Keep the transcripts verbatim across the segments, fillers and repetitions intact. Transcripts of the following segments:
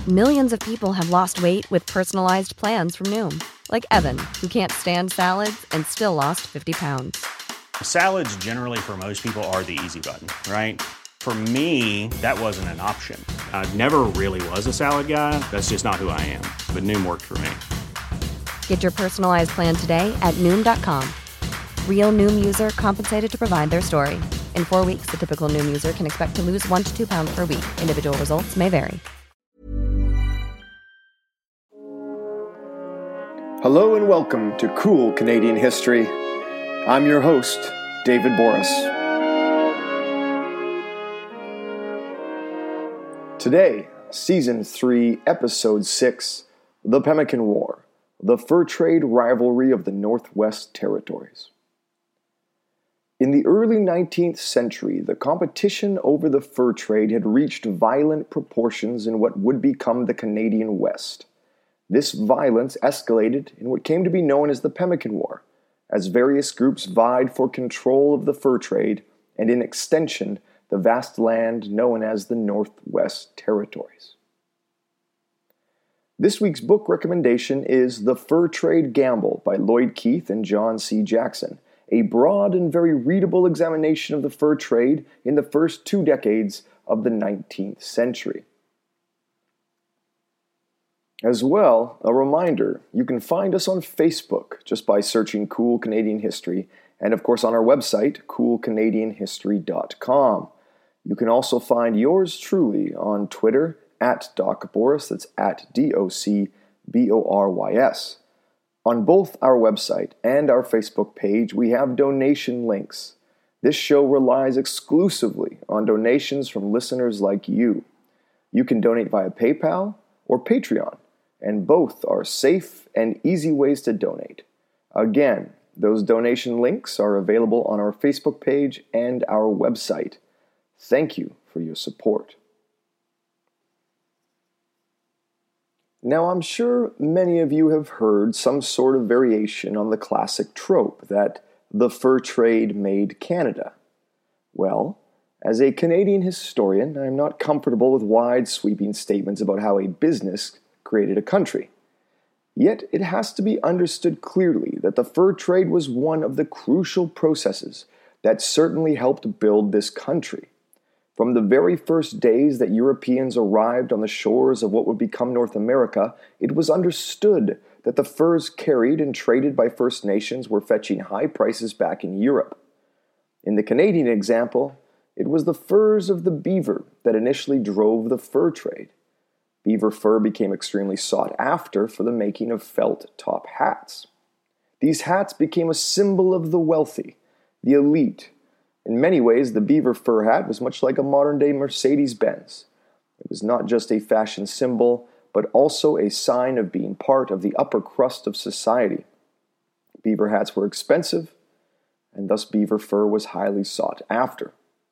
Millions of people have lost weight with personalized plans from Noom. Like Evan, who can't stand salads and still lost fifty pounds. Salads generally for most people are the easy button, right? For me, that wasn't an option. I never really was a salad guy. That's just not who I am. But Noom worked for me. Get your personalized plan today at Noom dot com. Real Noom user compensated to provide their story. In four weeks, the typical Noom user can expect to lose one to two pounds per week. Individual results may vary. Hello and welcome to Cool Canadian History. I'm your host, David Boris. Today, Season three, Episode six, The Pemmican War, the fur trade rivalry of the Northwest Territories. In the early nineteenth century, the competition over the fur trade had reached violent proportions in what would become the Canadian West. This violence escalated in what came to be known as the Pemmican War, as various groups vied for control of the fur trade and, in extension, the vast land known as the Northwest Territories. This week's book recommendation is The Fur Trade Gamble by Lloyd Keith and John C. Jackson, a broad and very readable examination of the fur trade in the first two decades of the nineteenth century. As well, a reminder, you can find us on Facebook just by searching Cool Canadian History, and of course on our website, cool canadian history dot com. You can also find yours truly on Twitter, at Doc Boris, that's at D O C B O R Y S. On both our website and our Facebook page, we have donation links. This show relies exclusively on donations from listeners like you. You can donate via PayPal or Patreon, and both are safe and easy ways to donate. Again, those donation links are available on our Facebook page and our website. Thank you for your support. Now, I'm sure many of you have heard some sort of variation on the classic trope that the fur trade made Canada. Well, as a Canadian historian, I'm not comfortable with wide sweeping statements about how a business created a country. Yet it has to be understood clearly that the fur trade was one of the crucial processes that certainly helped build this country. From the very first days that Europeans arrived on the shores of what would become North America, it was understood that the furs carried and traded by First Nations were fetching high prices back in Europe. In the Canadian example, it was the furs of the beaver that initially drove the fur trade. Beaver fur became extremely sought after for the making of felt top hats. These hats became a symbol of the wealthy, the elite. In many ways, the beaver fur hat was much like a modern-day Mercedes-Benz. It was not just a fashion symbol, but also a sign of being part of the upper crust of society. Beaver hats were expensive, and thus beaver fur was highly sought after.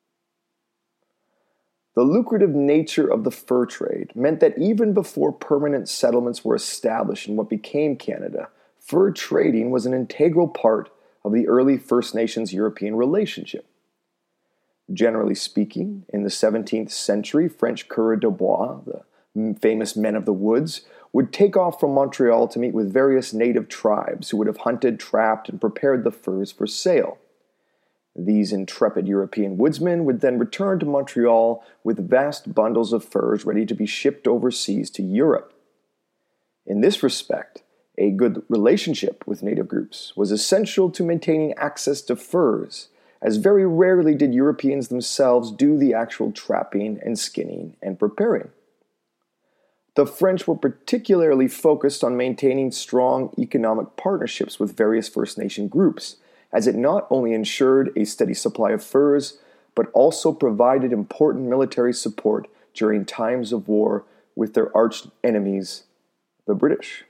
The lucrative nature of the fur trade meant that even before permanent settlements were established in what became Canada, fur trading was an integral part of the early First Nations-European relationship. Generally speaking, in the seventeenth century, French coureurs de bois, the famous men of the woods, would take off from Montreal to meet with various native tribes who would have hunted, trapped, and prepared the furs for sale. These intrepid European woodsmen would then return to Montreal with vast bundles of furs ready to be shipped overseas to Europe. In this respect, a good relationship with native groups was essential to maintaining access to furs, as very rarely did Europeans themselves do the actual trapping and skinning and preparing. The French were particularly focused on maintaining strong economic partnerships with various First Nation groups, as it not only ensured a steady supply of furs, but also provided important military support during times of war with their arch enemies, the British.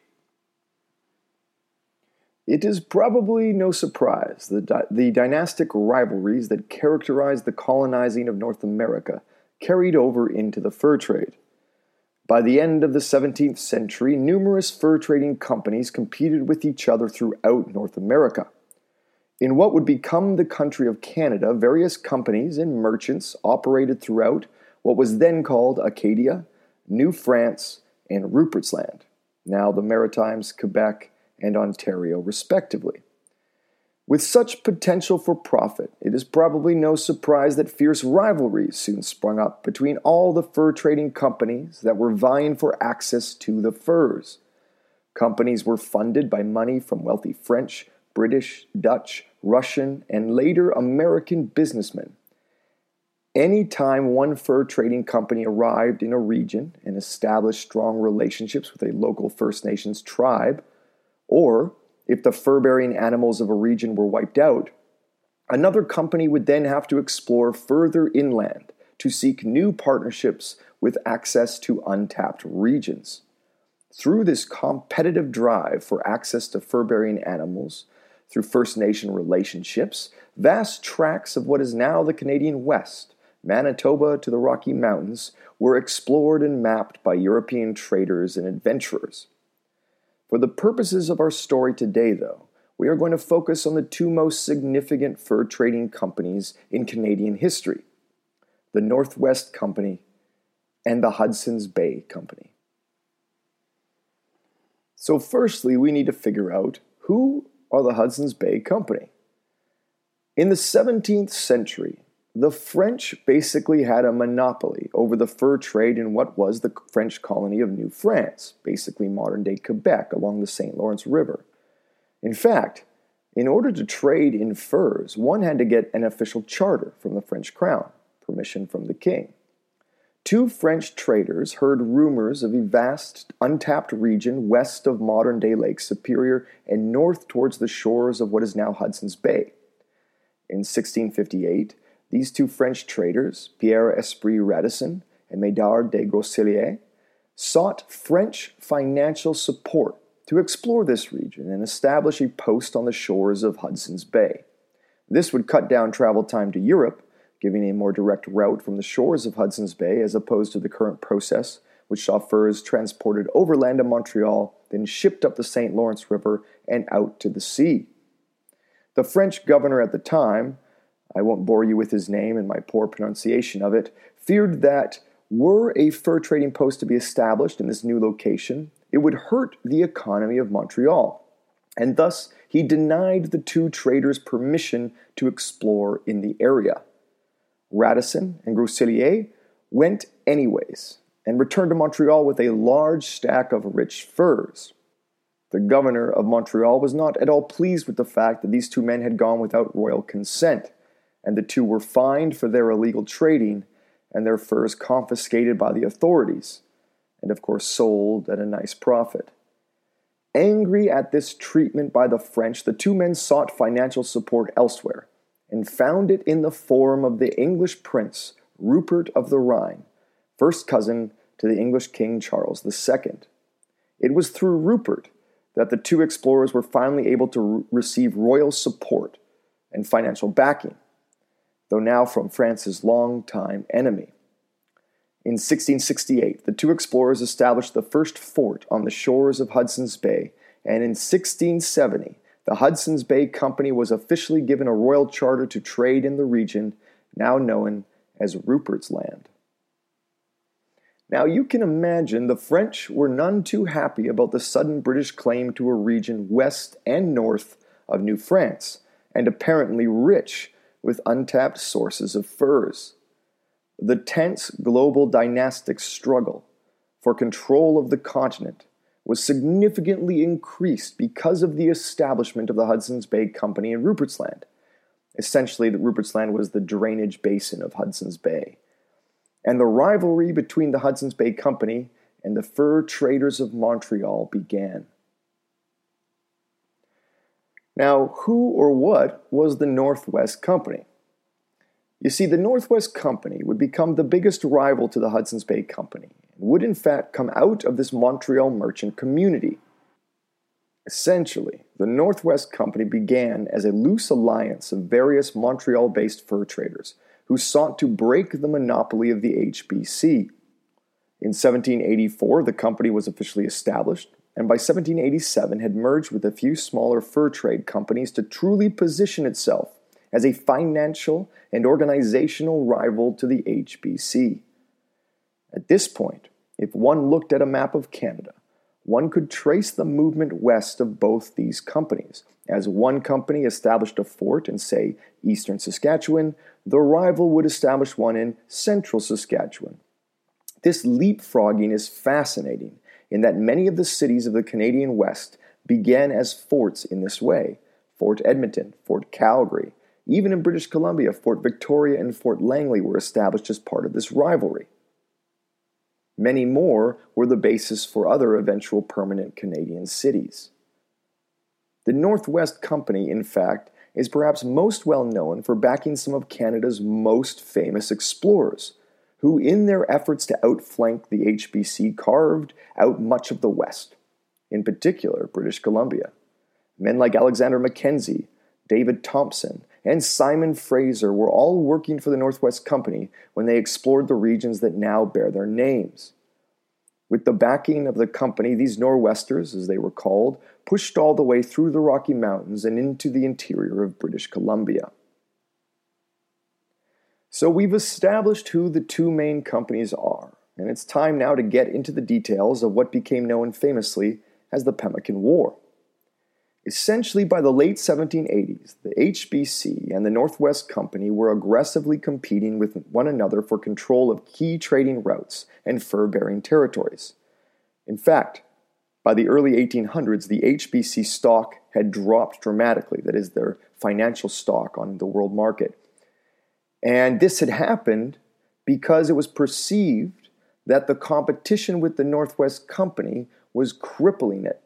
It is probably no surprise that di- the dynastic rivalries that characterized the colonizing of North America carried over into the fur trade. By the end of the seventeenth century, numerous fur trading companies competed with each other throughout North America. In what would become the country of Canada, various companies and merchants operated throughout what was then called Acadia, New France, and Rupert's Land, now the Maritimes, Quebec, and Ontario, respectively. With such potential for profit, it is probably no surprise that fierce rivalries soon sprung up between all the fur trading companies that were vying for access to the furs. Companies were funded by money from wealthy French, British, Dutch, Russian, and later American businessmen. Any time one fur trading company arrived in a region and established strong relationships with a local First Nations tribe, or if the fur-bearing animals of a region were wiped out, another company would then have to explore further inland to seek new partnerships with access to untapped regions. Through this competitive drive for access to fur-bearing animals, through First Nation relationships, vast tracts of what is now the Canadian West, Manitoba to the Rocky Mountains, were explored and mapped by European traders and adventurers. For the purposes of our story today, though, we are going to focus on the two most significant fur trading companies in Canadian history, the Northwest Company and the Hudson's Bay Company. So firstly, we need to figure out who are the Hudson's Bay Company. In the seventeenth century, the French basically had a monopoly over the fur trade in what was the French colony of New France, basically modern-day Quebec along the Saint Lawrence River. In fact, in order to trade in furs, one had to get an official charter from the French crown, permission from the king. Two French traders heard rumors of a vast, untapped region west of modern-day Lake Superior and north towards the shores of what is now Hudson's Bay. In sixteen fifty-eight, these two French traders, Pierre Esprit Radisson and Médard de Groseilliers, sought French financial support to explore this region and establish a post on the shores of Hudson's Bay. This would cut down travel time to Europe, giving a more direct route from the shores of Hudson's Bay as opposed to the current process, which saw furs transported overland to Montreal, then shipped up the Saint Lawrence River and out to the sea. The French governor at the time, I won't bore you with his name and my poor pronunciation of it, feared that were a fur trading post to be established in this new location, it would hurt the economy of Montreal, and thus he denied the two traders permission to explore in the area. Radisson and Groseilliers went anyways and returned to Montreal with a large stack of rich furs. The governor of Montreal was not at all pleased with the fact that these two men had gone without royal consent, and the two were fined for their illegal trading and their furs confiscated by the authorities, and of course sold at a nice profit. Angry at this treatment by the French, the two men sought financial support elsewhere, and found it in the form of the English prince Rupert of the Rhine, first cousin to the English King Charles the Second. It was through Rupert that the two explorers were finally able to re- receive royal support and financial backing, though now from France's longtime enemy. In sixteen sixty-eight, the two explorers established the first fort on the shores of Hudson's Bay, and in sixteen seventy, the Hudson's Bay Company was officially given a royal charter to trade in the region, now known as Rupert's Land. Now you can imagine the French were none too happy about the sudden British claim to a region west and north of New France, and apparently rich with untapped sources of furs. The tense global dynastic struggle for control of the continent was significantly increased because of the establishment of the Hudson's Bay Company in Rupert's Land. Essentially, the Rupert's Land was the drainage basin of Hudson's Bay. And the rivalry between the Hudson's Bay Company and the fur traders of Montreal began. Now, who or what was the Northwest Company? You see, the Northwest Company would become the biggest rival to the Hudson's Bay Company, and would in fact come out of this Montreal merchant community. Essentially, the Northwest Company began as a loose alliance of various Montreal-based fur traders who sought to break the monopoly of the H B C. In seventeen eighty-four, the company was officially established, and by seventeen eighty-seven had merged with a few smaller fur trade companies to truly position itself as a financial and organizational rival to the H B C. At this point, If one looked at a map of Canada, one could trace the movement west of both these companies. As one company established a fort in, say, eastern Saskatchewan, the rival would establish one in central Saskatchewan. This leapfrogging is fascinating in that many of the cities of the Canadian West began as forts in this way. Fort Edmonton, Fort Calgary, even in British Columbia, Fort Victoria and Fort Langley were established as part of this rivalry. Many more were the basis for other eventual permanent Canadian cities. The Northwest Company, in fact, is perhaps most well known for backing some of Canada's most famous explorers, who in their efforts to outflank the H B C carved out much of the West, in particular British Columbia. Men like Alexander Mackenzie, David Thompson, and Simon Fraser were all working for the Northwest Company when they explored the regions that now bear their names. With the backing of the company, these Nor'westers, as they were called, pushed all the way through the Rocky Mountains and into the interior of British Columbia. So we've established who the two main companies are, and it's time now to get into the details of what became known famously as the Pemmican War. Essentially, by the late seventeen eighties, the H B C and the Northwest Company were aggressively competing with one another for control of key trading routes and fur-bearing territories. In fact, by the early eighteen hundreds, the H B C stock had dropped dramatically, that is, their financial stock on the world market. And this had happened because it was perceived that the competition with the Northwest Company was crippling it.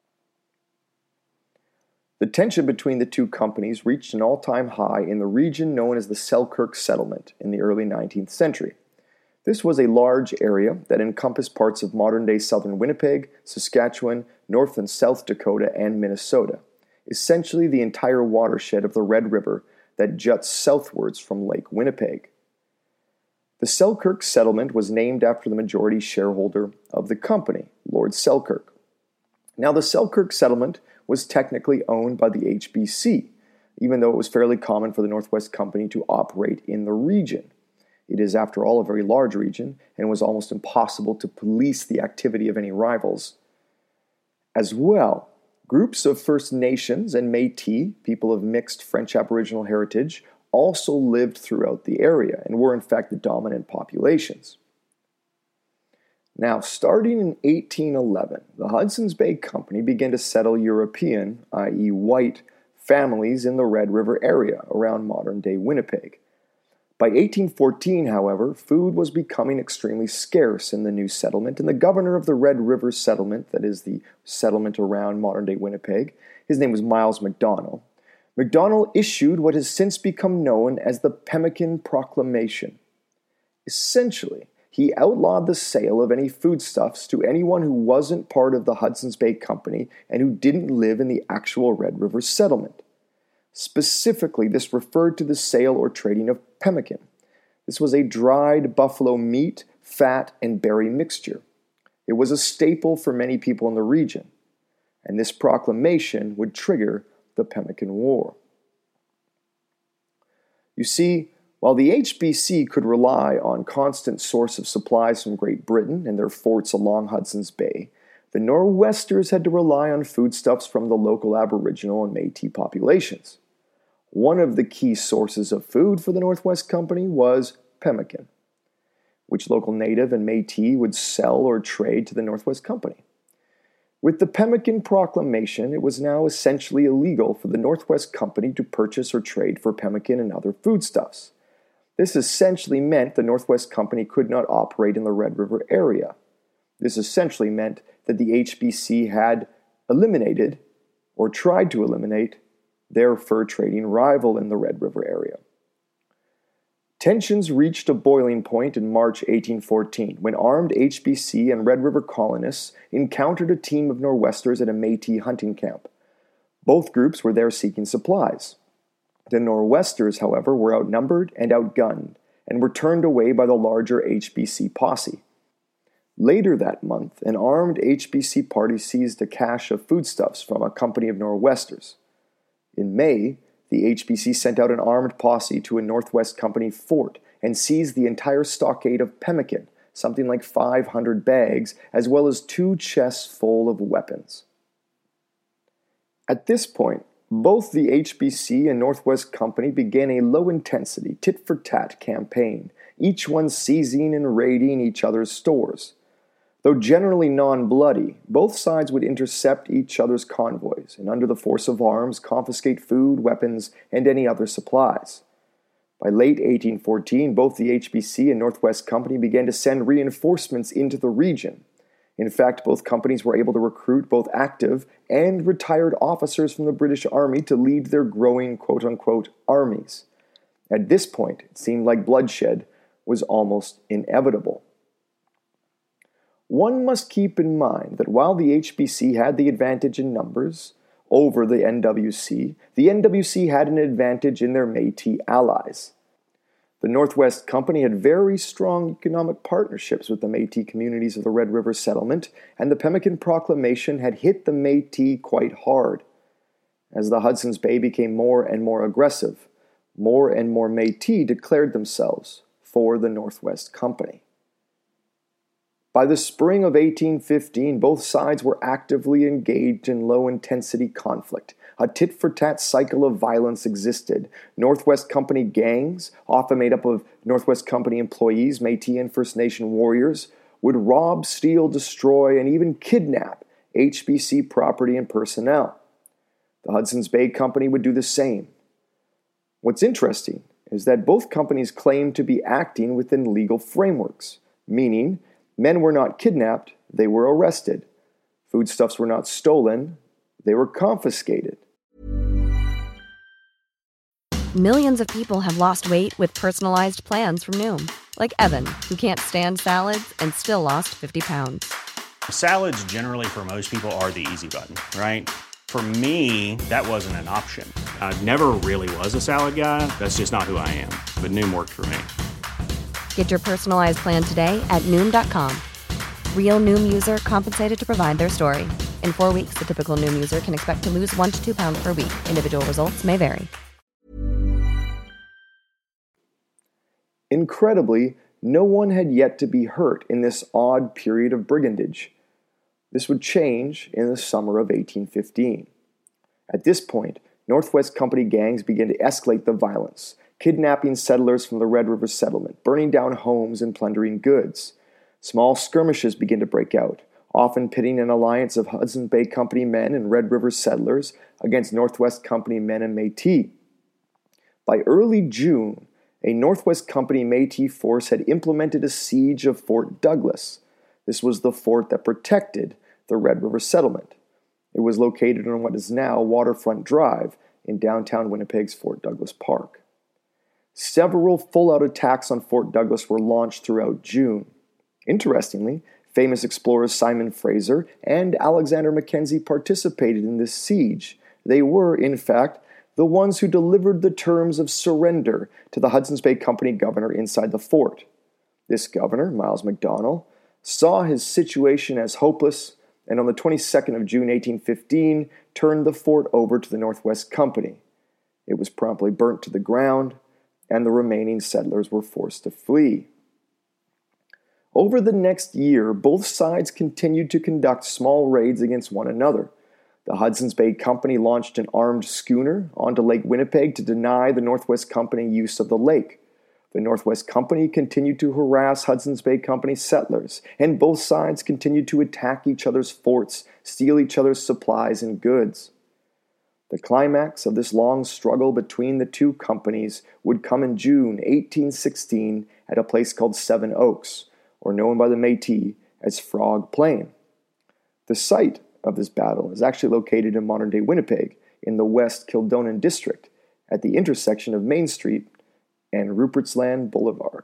The tension between the two companies reached an all-time high in the region known as the Selkirk Settlement in the early nineteenth century. This was a large area that encompassed parts of modern-day southern Winnipeg, Saskatchewan, North and South Dakota, and Minnesota, essentially the entire watershed of the Red River that juts southwards from Lake Winnipeg. The Selkirk Settlement was named after the majority shareholder of the company, Lord Selkirk. Now, the Selkirk Settlement was technically owned by the H B C, even though it was fairly common for the Northwest Company to operate in the region. It is, after all, a very large region, and was almost impossible to police the activity of any rivals. As well, groups of First Nations and Métis, people of mixed French Aboriginal heritage, also lived throughout the area and were in fact the dominant populations. Now, starting in eighteen eleven, the Hudson's Bay Company began to settle European, that is white, families in the Red River area around modern-day Winnipeg. By eighteen fourteen, however, food was becoming extremely scarce in the new settlement, and the governor of the Red River settlement, that is the settlement around modern-day Winnipeg, his name was Miles Macdonell, Macdonell issued what has since become known as the Pemmican Proclamation. Essentially, he outlawed the sale of any foodstuffs to anyone who wasn't part of the Hudson's Bay Company and who didn't live in the actual Red River settlement. Specifically, this referred to the sale or trading of pemmican. This was a dried buffalo meat, fat, and berry mixture. It was a staple for many people in the region, and this proclamation would trigger the Pemmican War. You see, while the H B C could rely on constant source of supplies from Great Britain and their forts along Hudson's Bay, the Nor'westers had to rely on foodstuffs from the local Aboriginal and Métis populations. One of the key sources of food for the Northwest Company was pemmican, which local native and Métis would sell or trade to the Northwest Company. With the Pemmican Proclamation, it was now essentially illegal for the Northwest Company to purchase or trade for pemmican and other foodstuffs. This essentially meant the Northwest Company could not operate in the Red River area. This essentially meant that the H B C had eliminated, or tried to eliminate, their fur trading rival in the Red River area. Tensions reached a boiling point in March eighteen fourteen when armed H B C and Red River colonists encountered a team of Nor'westers at a Métis hunting camp. Both groups were there seeking supplies. The Nor'westers, however, were outnumbered and outgunned, and were turned away by the larger H B C posse. Later that month, an armed H B C party seized a cache of foodstuffs from a company of Nor'westers. In May, the H B C sent out an armed posse to a Northwest Company fort and seized the entire stockade of pemmican something like five hundred bags, as well as two chests full of weapons. At this point, both the H B C and Northwest Company began a low-intensity, tit-for-tat campaign, each one seizing and raiding each other's stores. Though generally non-bloody, both sides would intercept each other's convoys and under the force of arms confiscate food, weapons, and any other supplies. By late eighteen fourteen, both the H B C and Northwest Company began to send reinforcements into the region. In fact, both companies were able to recruit both active and retired officers from the British Army to lead their growing quote-unquote armies. At this point, it seemed like bloodshed was almost inevitable. One must keep in mind that while the H B C had the advantage in numbers over the N W C, the N W C had an advantage in their Métis allies. The Northwest Company had very strong economic partnerships with the Métis communities of the Red River Settlement, and the Pemmican Proclamation had hit the Métis quite hard. As the Hudson's Bay became more and more aggressive, more and more Métis declared themselves for the Northwest Company. By the spring of eighteen fifteen, both sides were actively engaged in low-intensity conflict. A tit-for-tat cycle of violence existed. Northwest Company gangs, often made up of Northwest Company employees, Métis and First Nation warriors, would rob, steal, destroy, and even kidnap H B C property and personnel. The Hudson's Bay Company would do the same. What's interesting is that both companies claimed to be acting within legal frameworks, meaning men were not kidnapped, they were arrested. Foodstuffs were not stolen, they were confiscated. Millions of people have lost weight with personalized plans from Noom. Like Evan, who can't stand salads and still lost fifty pounds. Salads generally for most people are the easy button, right? For me, that wasn't an option. I never really was a salad guy. That's just not who I am. But Noom worked for me. Get your personalized plan today at Noom dot com. Real Noom user compensated to provide their story. In four weeks, the typical Noom user can expect to lose one to two pounds per week. Individual results may vary. Incredibly, no one had yet to be hurt in this odd period of brigandage. This would change in the summer of eighteen fifteen. At this point, Northwest Company gangs began to escalate the violence, kidnapping settlers from the Red River Settlement, burning down homes and plundering goods. Small skirmishes began to break out, often pitting an alliance of Hudson's Bay Company men and Red River settlers against Northwest Company men and Métis. By early June, a Northwest Company Métis force had implemented a siege of Fort Douglas. This was the fort that protected the Red River Settlement. It was located on what is now Waterfront Drive in downtown Winnipeg's Fort Douglas Park. Several full-out attacks on Fort Douglas were launched throughout June. Interestingly, famous explorers Simon Fraser and Alexander Mackenzie participated in this siege. They were, in fact, the ones who delivered the terms of surrender to the Hudson's Bay Company governor inside the fort. This governor, Miles Macdonell, saw his situation as hopeless and on the twenty-second of June eighteen fifteen turned the fort over to the Northwest Company. It was promptly burnt to the ground, and the remaining settlers were forced to flee. Over the next year, both sides continued to conduct small raids against one another. The Hudson's Bay Company launched an armed schooner onto Lake Winnipeg to deny the Northwest Company use of the lake. The Northwest Company continued to harass Hudson's Bay Company settlers, and both sides continued to attack each other's forts, steal each other's supplies and goods. The climax of this long struggle between the two companies would come in June eighteen sixteen at a place called Seven Oaks, or known by the Métis as Frog Plain. The site of this battle is actually located in modern-day Winnipeg in the West Kildonan district at the intersection of Main Street and Rupert's Land Boulevard.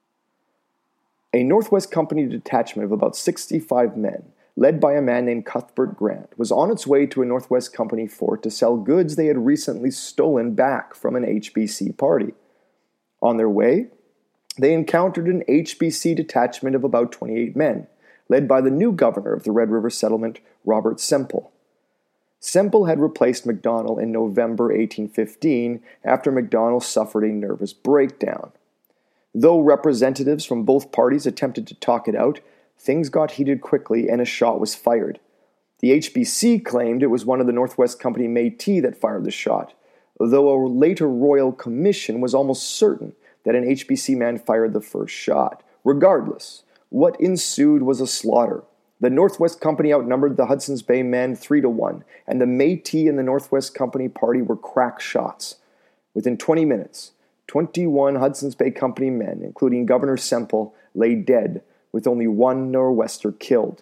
A Northwest Company detachment of about sixty-five men, led by a man named Cuthbert Grant, was on its way to a Northwest Company fort to sell goods they had recently stolen back from an H B C party. On their way, they encountered an H B C detachment of about twenty-eight men, led by the new governor of the Red River Settlement, Robert Semple. Semple had replaced Macdonell in November eighteen fifteen after Macdonell suffered a nervous breakdown. Though representatives from both parties attempted to talk it out, things got heated quickly and a shot was fired. The H B C claimed it was one of the Northwest Company Métis that fired the shot, though a later royal commission was almost certain that an H B C man fired the first shot. Regardless, what ensued was a slaughter. The Northwest Company outnumbered the Hudson's Bay men three to one, and the Métis and the Northwest Company party were crack shots. Within twenty minutes, twenty-one Hudson's Bay Company men, including Governor Semple, lay dead, with only one Nor'wester killed.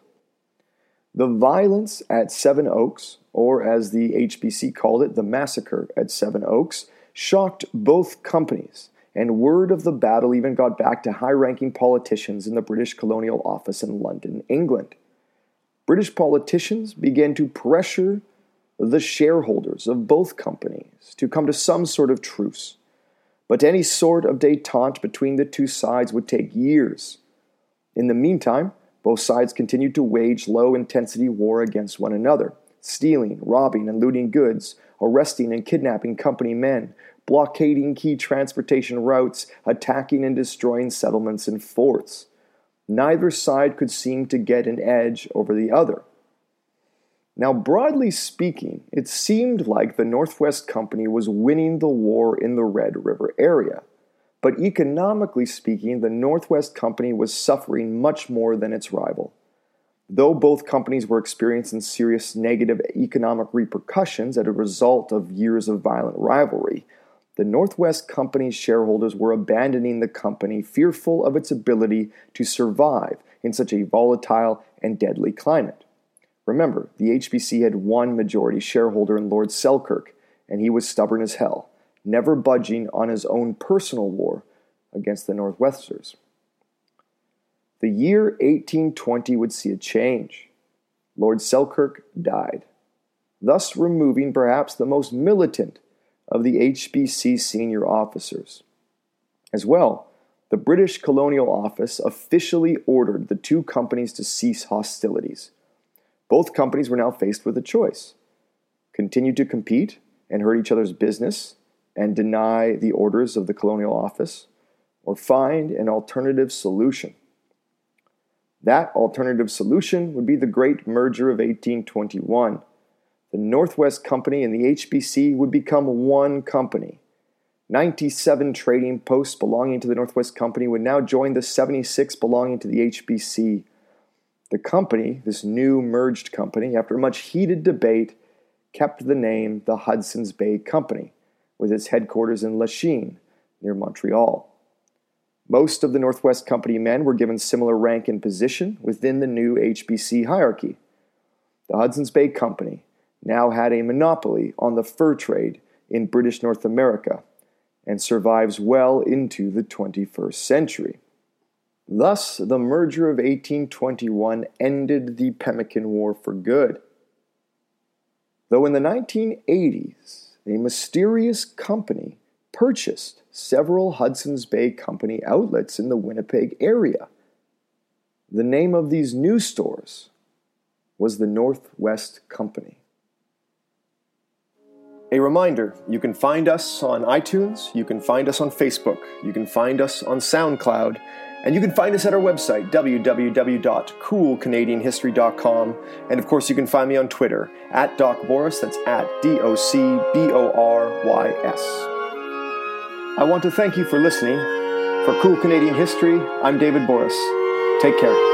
The violence at Seven Oaks, or as the H B C called it, the massacre at Seven Oaks, shocked both companies, and word of the battle even got back to high-ranking politicians in the British Colonial Office in London, England. British politicians began to pressure the shareholders of both companies to come to some sort of truce. But any sort of détente between the two sides would take years. In the meantime, both sides continued to wage low-intensity war against one another, stealing, robbing, and looting goods, arresting and kidnapping company men, blockading key transportation routes, attacking and destroying settlements and forts. Neither side could seem to get an edge over the other. Now, broadly speaking, it seemed like the Northwest Company was winning the war in the Red River area. But economically speaking, the Northwest Company was suffering much more than its rival. Though both companies were experiencing serious negative economic repercussions as a result of years of violent rivalry, the Northwest Company's shareholders were abandoning the company, fearful of its ability to survive in such a volatile and deadly climate. Remember, the H B C had one majority shareholder in Lord Selkirk, and he was stubborn as hell, never budging on his own personal war against the Northwesters. The year eighteen twenty would see a change. Lord Selkirk died, thus removing perhaps the most militant of the H B C senior officers. As well, the British Colonial Office officially ordered the two companies to cease hostilities. Both companies were now faced with a choice: continue to compete and hurt each other's business and deny the orders of the Colonial Office, or find an alternative solution. That alternative solution would be the Great Merger of eighteen twenty-one. The Northwest Company and the H B C would become one company. ninety-seven trading posts belonging to the Northwest Company would now join the seventy-six belonging to the H B C. The company, this new merged company, after much heated debate, kept the name the Hudson's Bay Company, with its headquarters in Lachine, near Montreal. Most of the Northwest Company men were given similar rank and position within the new H B C hierarchy. The Hudson's Bay Company now had a monopoly on the fur trade in British North America and survives well into the twenty-first century. Thus, the merger of eighteen twenty-one ended the Pemmican War for good. Though in the nineteen eighties, a mysterious company purchased several Hudson's Bay Company outlets in the Winnipeg area. The name of these new stores was the Northwest Company. A reminder, you can find us on iTunes, you can find us on Facebook, you can find us on SoundCloud, and you can find us at our website, w w w dot cool canadian history dot com. And of course, you can find me on Twitter, at Doc Boris, that's at D O C B O R Y S. I want to thank you for listening. For Cool Canadian History, I'm David Boris. Take care.